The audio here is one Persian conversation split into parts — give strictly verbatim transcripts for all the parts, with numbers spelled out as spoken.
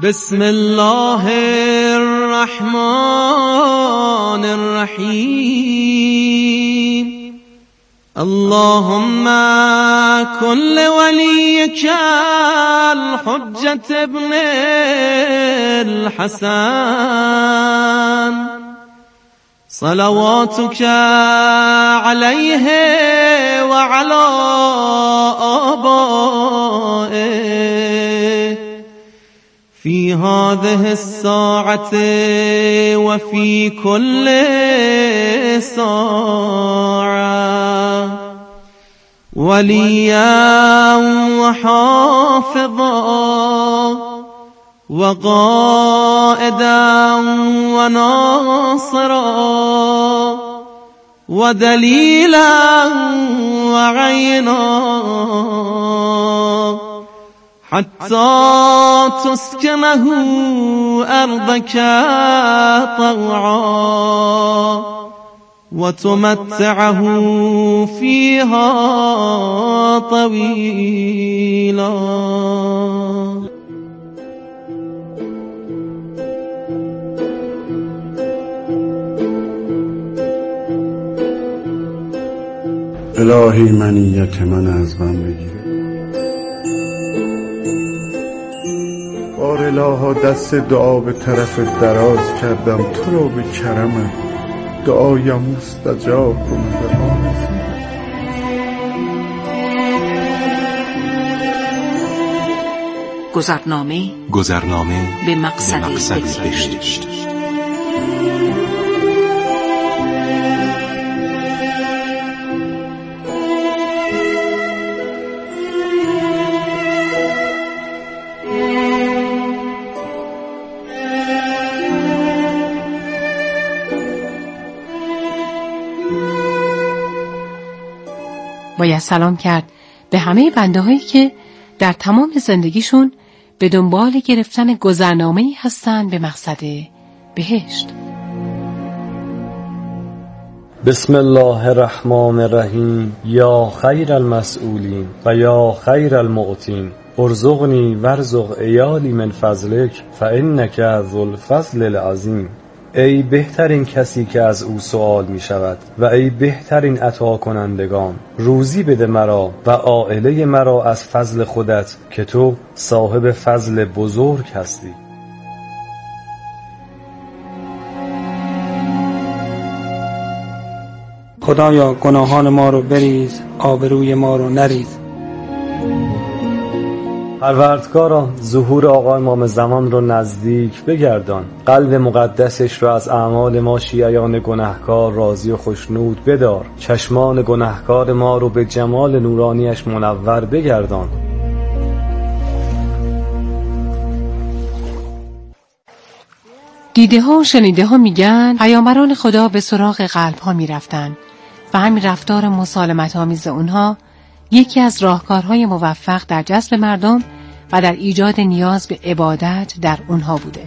بسم الله الرحمن الرحیم. اللهم کن لولیک الحجة ابن الحسن صلواتك عليه وعلى آبائه في هذه الساعة وفي كل ساعة وليا وحافظا وقائدا وناصرا ودليلا وعينا حتى تسكنه أرضك طوعا وتمتعه فيها طويلا. الهی منیت من از من بگیر. بار الها دست دعا به طرف دراز کردم، تو را به کرمت دعایم مستجاب کن به آرزویم. گذرنامه گذرنامه به مقصد بهشت. باید سلام کرد به همه بنده هایی که در تمام زندگیشون به دنبال گرفتن گذرنامه‌ای هستن به مقصد بهشت. بسم الله الرحمن الرحیم. یا خیر المسئولین و یا خیر المعطین ارزقنی وارزق عیالی من فضلک فانک ذو الفضل العظیم. ای بهترین کسی که از او سوال می شود و ای بهترین عطا کنندگان، روزی بده مرا و عائله مرا از فضل خودت که تو صاحب فضل بزرگ هستی. خدایا گناهان ما رو بریز، آبروی ما رو نریز. پروردگارا ظهور آقا امام زمان رو نزدیک بگردان، قلب مقدسش رو از اعمال ما شیعیان گناهکار راضی و خوشنود بدار، چشمان گناهکار ما رو به جمال نورانیش منور بگردان. دیده ها و شنیده ها میگن پیامبران خدا به سراغ قلب ها میرفتن و همین رفتار مسالمت آمیز اونها یکی از راهکارهای موفق در جذب مردم و در ایجاد نیاز به عبادت در اونها بوده.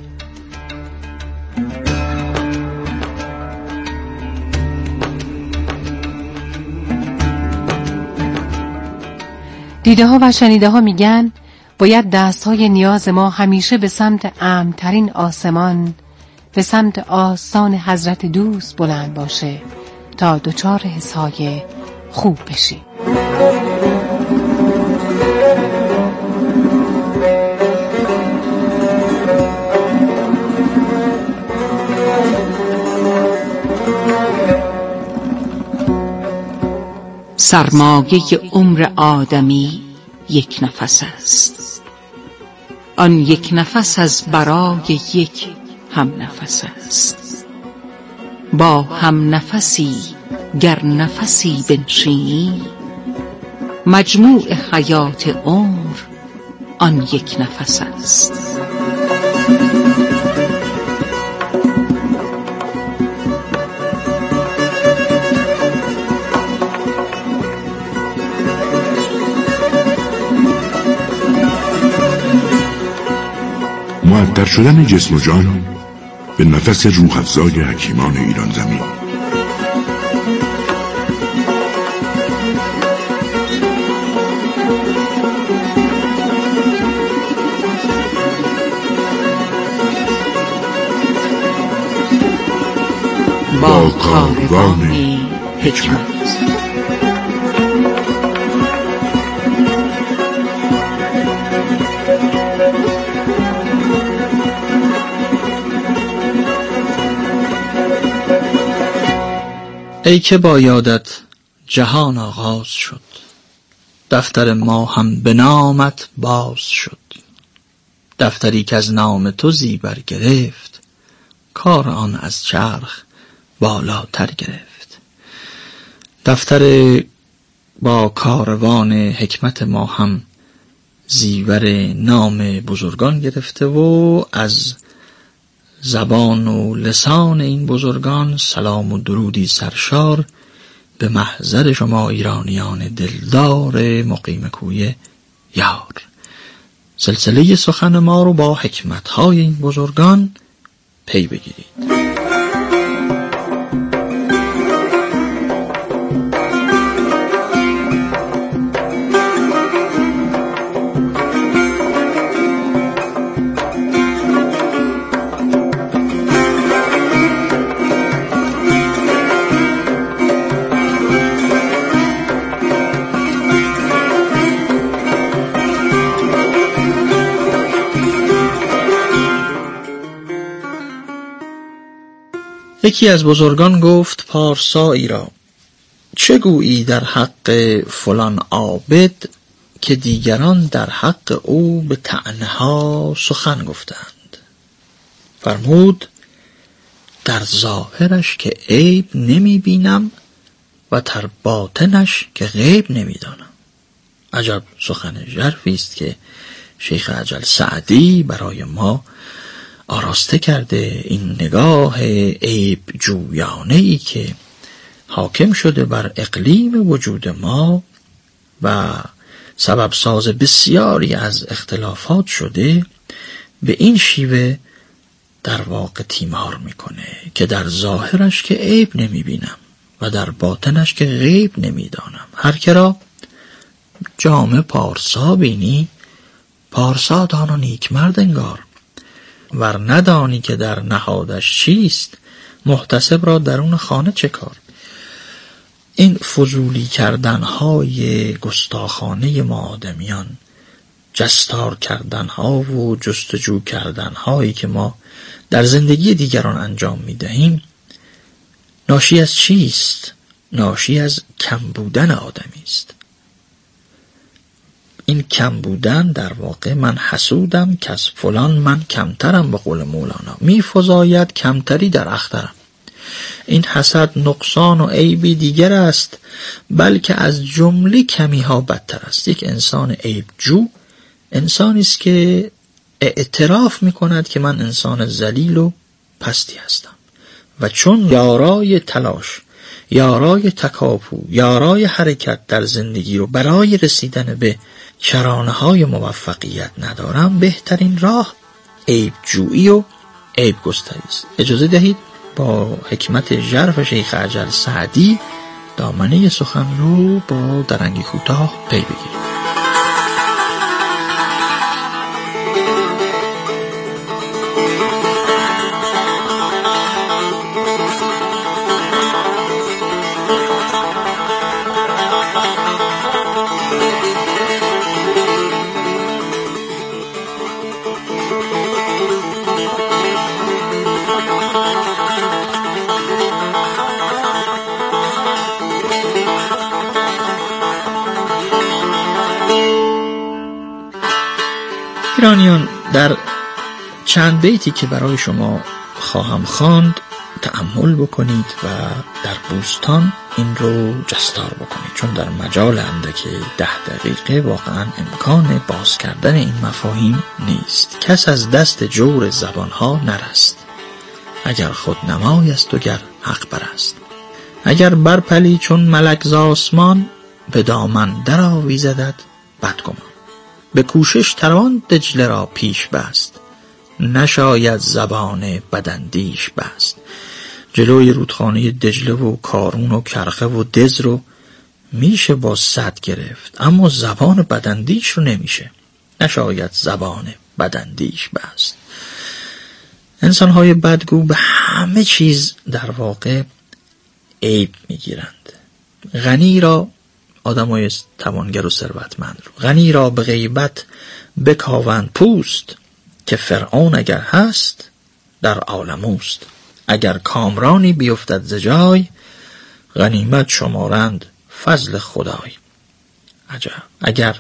دیده ها و شنیده ها میگن باید دست های نیاز ما همیشه به سمت امن‌ترین آسمان، به سمت آستان حضرت دوست بلند باشه تا دچار حسهای خوب بشی. سرمایه عمر آدمی یک نفس است، آن یک نفس از برای یک هم نفس است. با هم نفسی گر نفسی بنشینی، مجموع حیات عمر آن یک نفس است. معطر شدن جسم و جان به نفس روح افزای حکیمان ایران زمین. با کاروان حکمت. ای که با یادت جهان آغاز شد، دفتر ما هم به نامت باز شد. دفتری که از نام تو زیبر گرفت، کار آن از چرخ بالاتر گرفت. دفتر با کاروان حکمت ما هم زیور نام بزرگان گرفته و از زبان و لسان این بزرگان سلام و درودی سرشار به محضر شما ایرانیان دلدار مقیم کوی یار. سلسله سخن ما رو با حکمت‌های این بزرگان پی بگیرید. یکی از بزرگان گفت پارسایی را: چه گویی در حق فلان عابد که دیگران در حق او به طعنه ها سخن گفتند؟ فرمود: در ظاهرش که عیب نمی بینم و در باطنش که غیب نمی دانم. عجب سخن ژرفی است که شیخ اجل سعدی برای ما آراسته کرده. این نگاه عیب جویانه ای که حاکم شده بر اقلیم وجود ما و سبب ساز بسیاری از اختلافات شده، به این شیوه در واقع تیمار میکنه که در ظاهرش که عیب نمیبینم و در باطنش که غیب نمیدانم. هر که را جامه پارسا بینی، پارسا دان و نیک مرد انگار. ور ندانی که در نهادش چیست، محتسب را درون خانه چه کار. این فضولی کردنهای گستاخانه ما آدمیان، جستار کردنها و جستجو کردنهایی که ما در زندگی دیگران انجام میدهیم، ناشی از چیست؟ ناشی از کم بودن آدمی است. این کم بودن در واقع من حسودم که از فلان من کمترم، به قول مولانا می فزاید کمتری در اخترم. این حسد نقصان و عیبی دیگر است، بلکه از جمله کمی ها بدتر است. یک انسان عیب جو انسانی است که اعتراف می کند که من انسان ذلیل و پستی هستم و چون یارای تلاش، یارای تکاپو، یارای حرکت در زندگی رو برای رسیدن به شرانه های موفقیت ندارم، بهترین راه عیب جویی و عیب گستری است. اجازه دهید با حکمت ژرف شیخ اجل سعدی دامنه سخن رو با درنگی کوتاه پی بگیریم. ایرانیان، در چند بیتی که برای شما خواهم خواند تأمل بکنید و در بوستان این رو جستار بکنید، چون در مجال اندک ده دقیقه واقعا امکان باز کردن این مفاهیم نیست. کس از دست جور زبانها نرست، اگر خود نمای است و گر حق برست. اگر برپلی چون ملک ز آسمان، به دامن در آویزدت بدگمان. به کوشش توان دجله را پیش بست، نشاید زبان بداندیش بست. جلوی رودخانه دجله و کارون و کرخه و دز رو میشه با صد گرفت، اما زبان بداندیش رو نمیشه. نشاید زبان بداندیش بست. انسان‌های بدگو به همه چیز در واقع عیب میگیرند. غنی را، آدمای توانگر و ثروتمند رو، غنی را به غیبت بکاوند پوست، که فرعون اگر هست در عالم اوست. اگر کامرانی بیفتد ز جای، غنیمت شمارند فضل خدای. عجب. اگر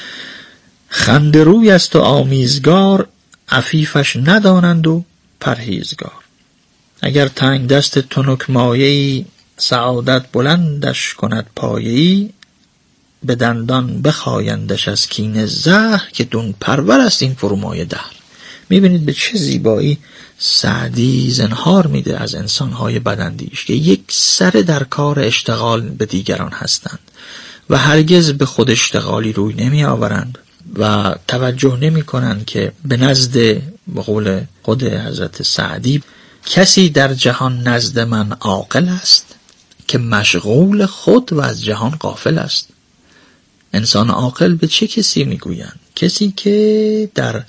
خنده روی است و آمیزگار، عفیفش ندانند و پرهیزگار. اگر تنگ دست تنک مایه‌ای، سعادت بلندش کند پایه‌ای. به دندان بخایندش از کینه زهر، که دون پرور است این فرومایه دهر. میبینید به چه زیبایی سعدی زنهار میده از انسانهای بداندیش که یک سر در کار اشتغال به دیگران هستند و هرگز به خود اشتغالی روی نمی آورند و توجه نمی کنند که به نزد، به قول خود حضرت سعدی، کسی در جهان نزد من عاقل است که مشغول خود و از جهان غافل است. انسان عاقل به چه کسی میگویند؟ کسی که در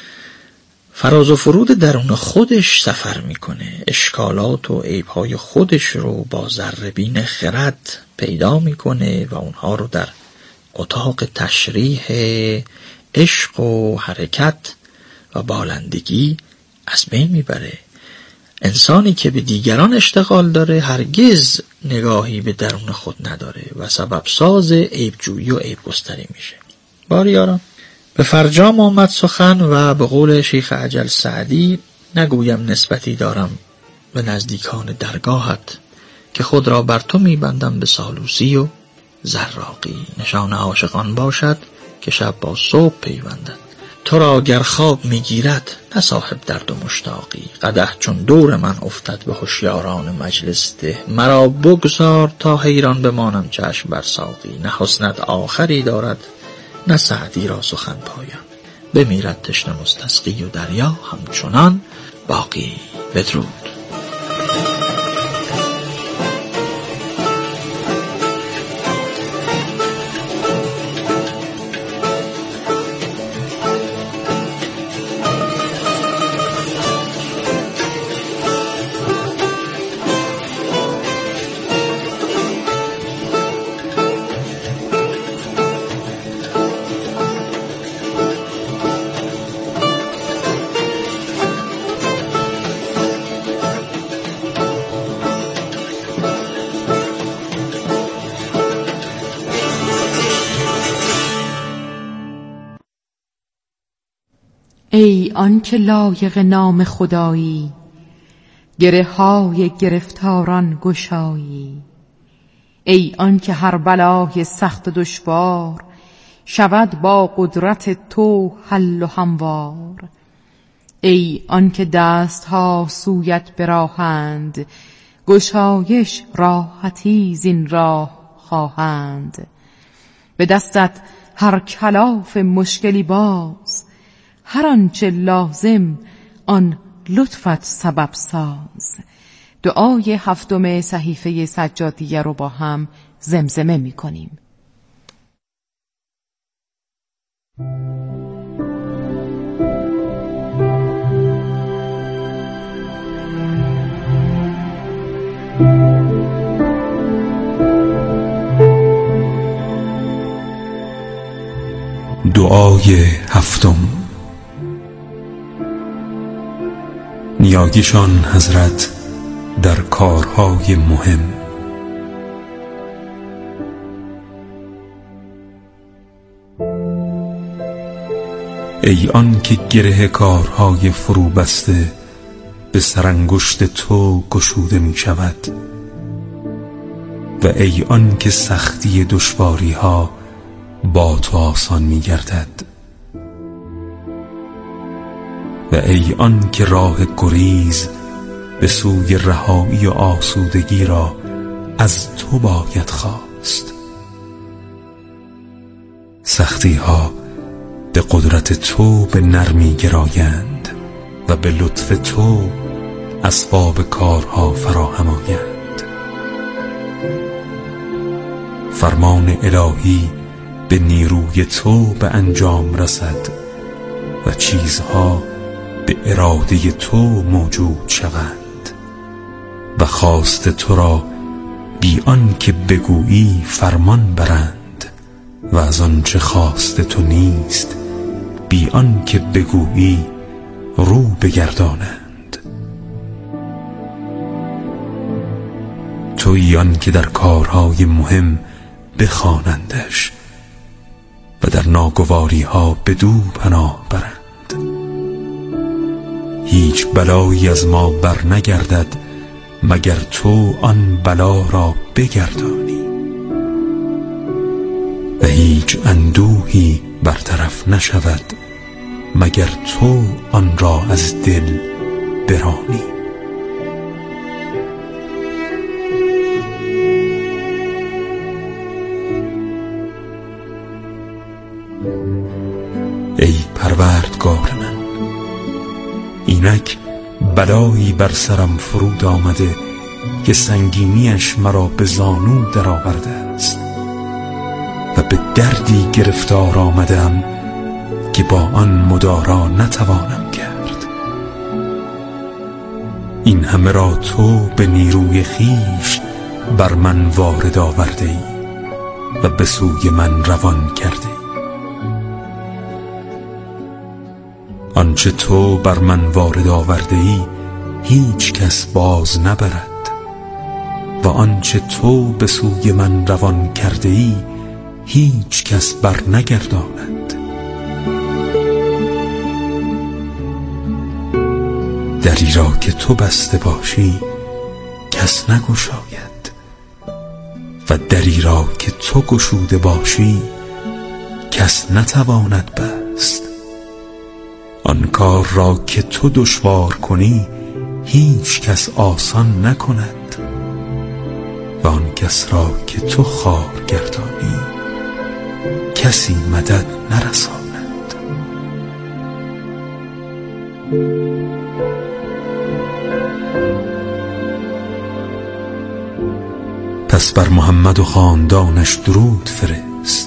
فراز و فرود درون خودش سفر میکنه، اشکالات و عیبهای خودش رو با ذره‌بین خرد پیدا میکنه و اونها رو در اتاق تشریح عشق و حرکت و بالندگی از بین میبره. انسانی که به دیگران اشتغال داره هرگز نگاهی به درون خود نداره و سبب ساز عیبجویی و عیبگستری میشه. باریاران، به فرجام آمد سخن و به قول شیخ اجل سعدی، نگویم نسبتی دارم به نزدیکان درگاهت، که خود را بر تو میبندم به سالوسی و زراقی. نشان عاشقان باشد که شب با صبح پیوندد، تو را گر خواب میگیرد نه صاحب درد و مشتاقی. قدح چون دور من افتد به هوشیاران مجلس ده، مرا بگذار تا حیران بمانم چشم بر ساقی. نه حسنت آخری دارد نه سعدی را سخن پایم، بمیرد تشنه مستسقی و دریا همچنان باقی. بدرود. ای آن که لایق نام خدایی، گره های گرفتاران گشایی. ای آن که هر بلای سخت و دشوار، شود با قدرت تو حل و هموار. ای آن که دست ها سویت براهند، گشایش راحتی زین راه خواهند. به دستت هر کلاف مشکلی باز، هر آنچه لازم آن لطفت سبب ساز. دعای هفتم صحیفه سجادیه رو با هم زمزمه می کنیم. دعای هفتم. نیاگیشان حضرت در کارهای مهم. ای آن که گره کارهای فرو بسته به سرانگشت تو گشوده می شود، و ای آن که سختی دشواری ها با تو آسان می گردد، و ای آن که راه گریز به سوی رهایی و آسودگی را از تو باید خواست. سختی ها به قدرت تو به نرمی گرایند و به لطف تو اسباب کارها فراهم آیند. فرمان الهی به نیروی تو به انجام رسد و چیزها به به اراده تو موجود شوند و خواست تو را بی آن که بگویی فرمان برند و از آنچه خواست تو نیست بی آن که بگویی رو بگردانند. تویی آن که در کارهای مهم بخوانندش و در ناگواری ها بدو پناه برند. هیچ بلایی از ما بر نگردد مگر تو آن بلا را بگردانی و هیچ اندوهی برطرف نشود مگر تو آن را از دل برانی. ای پروردگار من، اینک بلایی بر سرم فرود آمده که سنگینیش مرا به زانو در آورده است و به دردی گرفتار آمدم که با آن مدارا نتوانم کرد. این همه را تو به نیروی خیش بر من وارد آورده ای و به سوی من روان کرده ای. آنچه تو بر من وارد آورده ای هیچ کس باز نبرد و آنچه تو به سوی من روان کرده ای هیچ کس بر نگرداند. دری را که تو بسته باشی کس نگشاید و دری را که تو گشوده باشی کس نتواند بست. آن کار را که تو دشوار کنی هیچ کس آسان نکند و آن کس را که تو خوار گردانی کسی مدد نرساند. پس بر محمد و خاندانش درود فرست.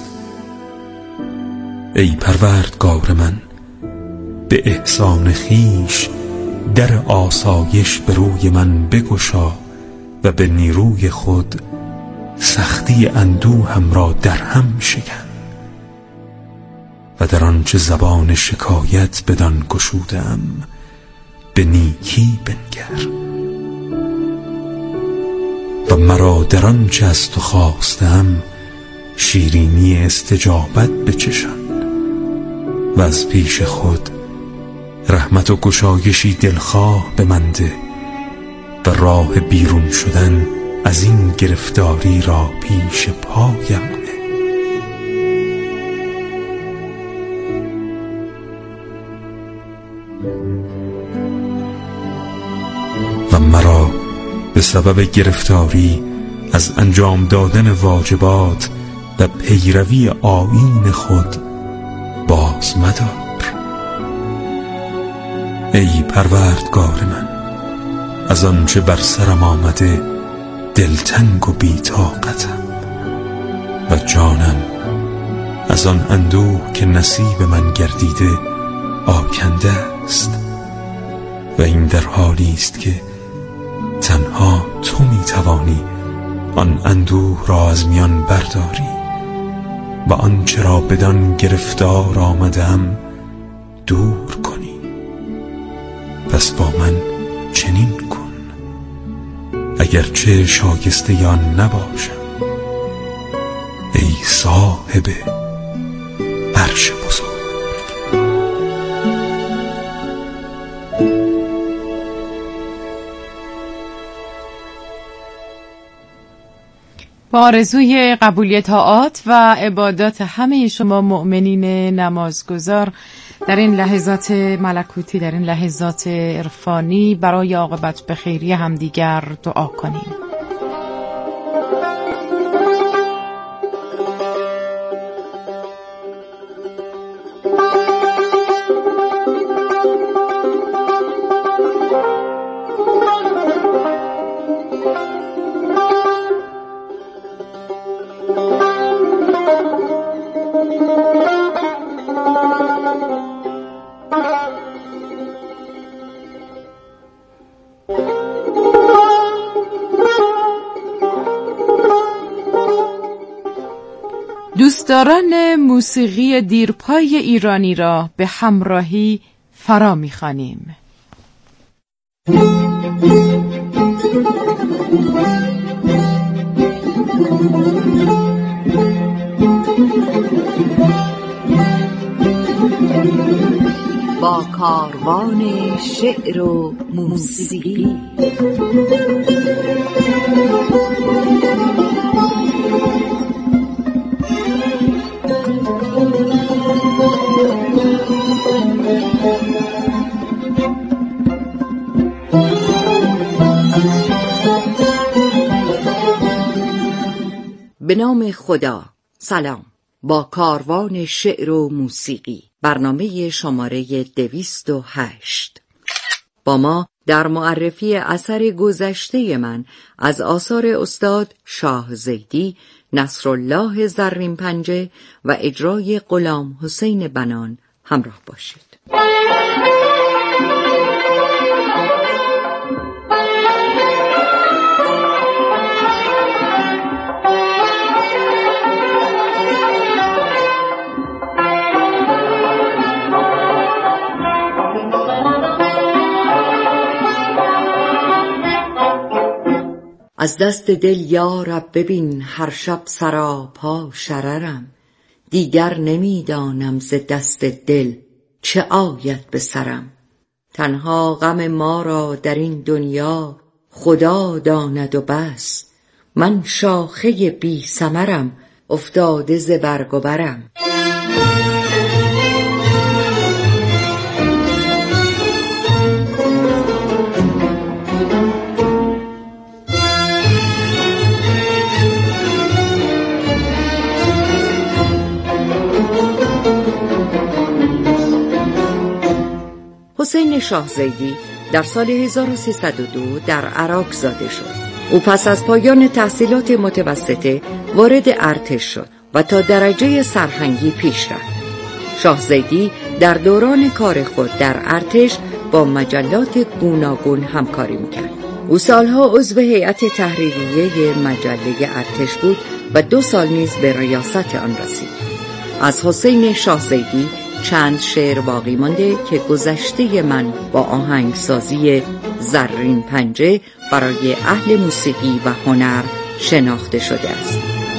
ای پروردگار من، به احسان خیش در آسایش به روی من بگشا و به نیروی خود سختی اندوهم را در هم شکن و در آنچه زبان شکایت بدان گشودم به نیکی بنگر و مرا در آنچه از تو خواستم شیرینی استجابت بچشان و از پیش خود رحمت و گشایشی دلخواه به من ده و راه بیرون شدن از این گرفتاری را پیش پایم نه. و مرا به سبب گرفتاری از انجام دادن واجبات و پیروی آیین خود باز مدار. ای پروردگار من، از آنچه بر سرم آمده دلتنگ و بی‌طاقتم و جانم از آن اندوه که نصیب من گردیده آکنده است و این در حالی است که تنها تو میتوانی آن اندوه را از میان برداری و آنچه را بدان گرفتار آمدم دور کنی. پس با من چنین کن اگرچه شایسته آن نباشم، ای صاحب عرش بزرگ. با آرزوی قبولی طاعات و عبادات همه شما مؤمنین نمازگزار در این لحظات ملکوتی، در این لحظات عرفانی برای عاقبت به خیری همدیگر دعا کنیم. دوستداران موسیقی دیرپای ایرانی را به همراهی فرا می‌خوانیم. با کاروان شعر و موسیقی. به نام خدا. سلام. با کاروان شعر و موسیقی، برنامه شماره دویست و هشت. با ما در معرفی اثر گذشته من از آثار استاد شاه زیدی، نصرالله زرین پنجه و اجرای غلام حسین بنان همراه باشید. از دست دل یا رب ببین هر شب سراپا شررم، دیگر نمیدانم ز دست دل چه آید به سرم. تنها غم ما را در این دنیا خدا داند و بس، من شاخه بی ثمرم افتاده ز برگ و برم. حسین شاه زیدی در سال هزار و سیصد و دو در عراق زاده شد. او پس از پایان تحصیلات متوسطه وارد ارتش شد و تا درجه سرهنگی پیش رفت. شاه زیدی در دوران کار خود در ارتش با مجلات گوناگون همکاری میکرد. او سالها عضو هیئت تحریریه مجله ارتش بود و دو سال نیز به ریاست آن رسید. از حسین شاه زیدی چند شعر باقی مانده که گذشته من با آهنگسازی زرین پنجه برای اهل موسیقی و هنر شناخته شده است.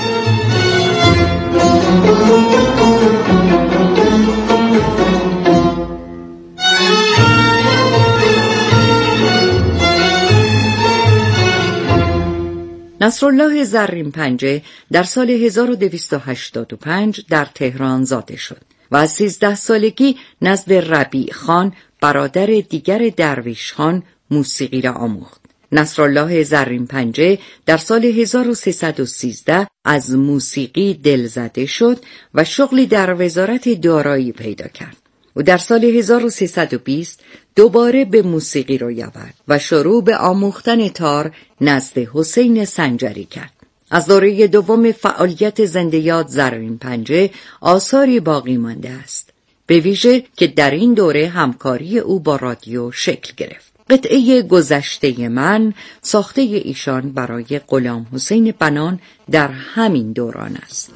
نصرالله زرین پنجه در سال هزار و دویست و هشتاد و پنج در تهران زاده شد و از سیزده سالگی نزد ربیع خان برادر دیگر درویش خان موسیقی را آموخت. نصرالله زرین پنجه در سال هزار و سیصد و سیزده از موسیقی دلزده شد و شغلی در وزارت دارایی پیدا کرد. او در سال هزار و سیصد و بیست دوباره به موسیقی روی آورد و شروع به آموختن تار نزد حسین سنجری کرد. از دوره دوم فعالیت زنده یاد زرین پنجه آثاری باقی مانده است، به ویژه که در این دوره همکاری او با رادیو شکل گرفت. قطعه گذشته من ساخته ایشان برای غلام حسین بنان در همین دوران است.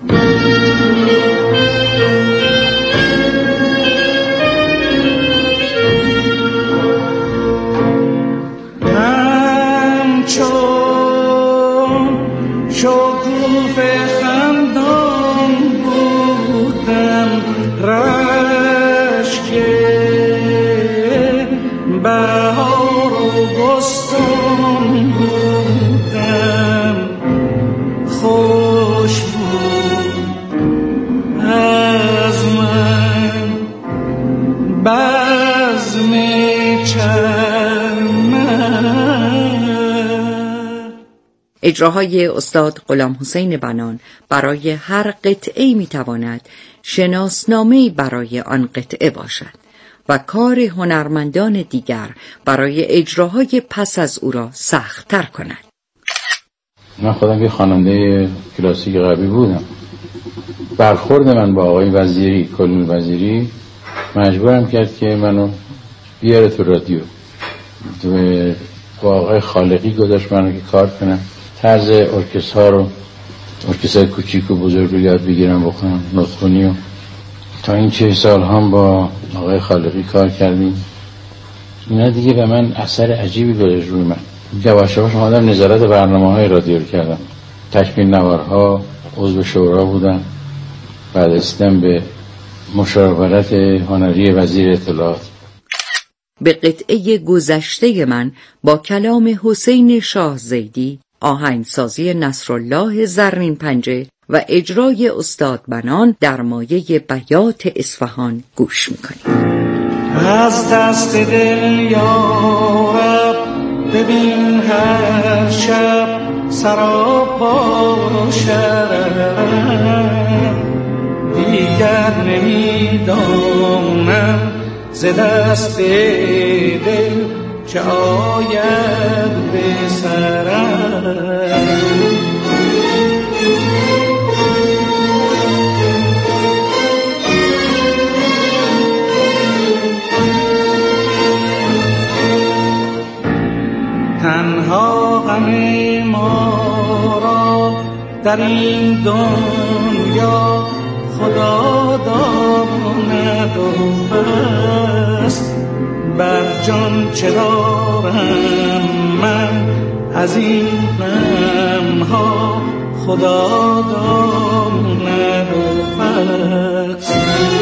شکوفه خندان بودم، رشک بهار و بستان بودم، خوش بود از من بزم چمن. اجراهای استاد غلام حسین بنان برای هر قطعه میتواند شناسنامه‌ای برای آن قطعه باشد و کار هنرمندان دیگر برای اجراهای پس از او را سخت‌تر کند. من خودم یه خواننده کلاسیک غربی بودم. برخورد من با آقای وزیری، کلون وزیری، مجبورم کرد که منو بیاره تو رادیو. با آقای خالقی گذاشت منو که کار کنم. طرز ارکسترها رو ارکستر کوچیک و بزرگ رو یاد بگیرم بکنم، نطخونی. و تا این چه سال هم با آقای خالقی کار کردیم. اینا دیگه به من اثر عجیبی گذاشت روی من. یواش یواش اومدم نظارت برنامه‌های رادیو رو کردم، تکمیل نوارها، عضو شورا بودم، بعد رسیدم به مشاورت هنری وزیر اطلاعات. به قطعه گذشته من با کلام حسین شاه زیدی، آهنگسازی نصرالله زرین پنجه و اجرای استاد بنان در مایه بیات اصفهان گوش میکنیم. از دست دل یارب ببین هر شب سراب باشد، دیگر نمیدانم ز دست دل چه آید به سرم. تنها غم ما را در این دنیا خدا داند و بس، بر جان چه دارم من از این غم ها خدا داند و بس.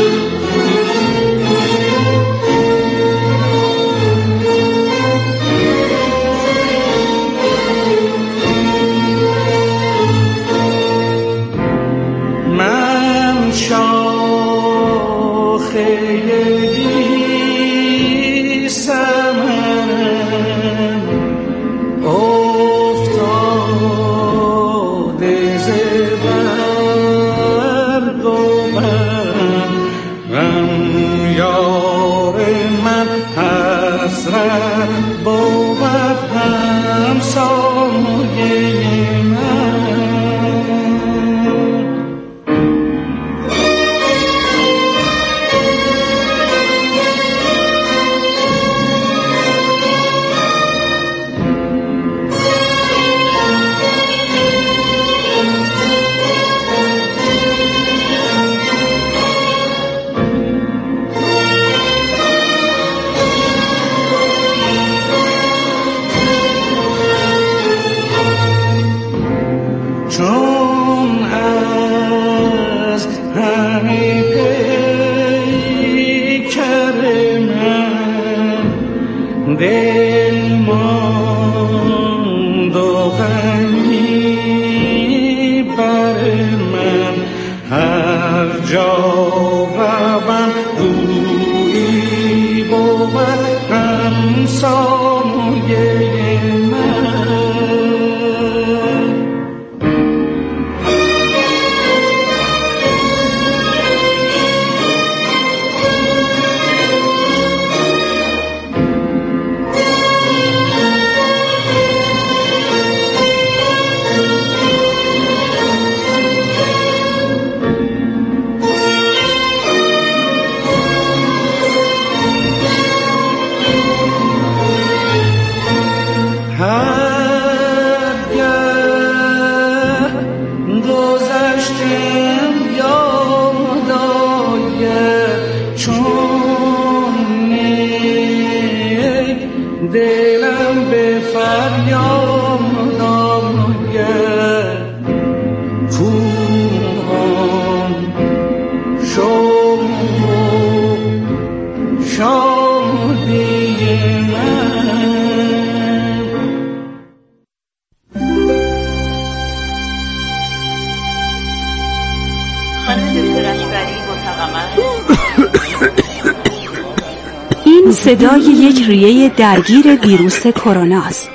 این صدای یک ریه درگیر ویروس کرونا است.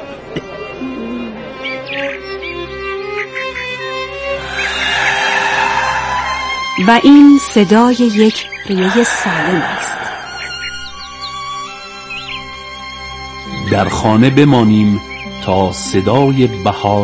و این صدای یک ریه سالم است. در خانه بمانیم تا صدای بهار